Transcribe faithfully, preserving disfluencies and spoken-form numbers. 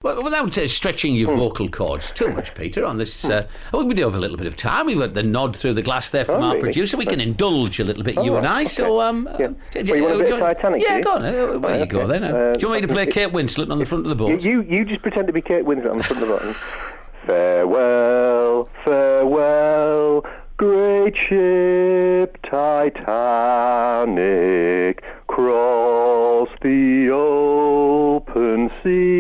Well, without uh, stretching your mm. vocal cords too much, Peter, on this, uh, oh, we do have a little bit of time. We've got the nod through the glass there from oh, our really? producer. We can indulge a little bit, oh, you and I. Okay. So, um, yeah. uh, well, you want a bit of Titanic? Yeah, you? go on. Uh, there right, you okay. go then. Uh, uh, do you want me to play Kate Winslet on the front of the boat? You, you, you just pretend to be Kate Winslet on the front of the boat. Farewell, farewell, great ship Titanic, cross the open sea.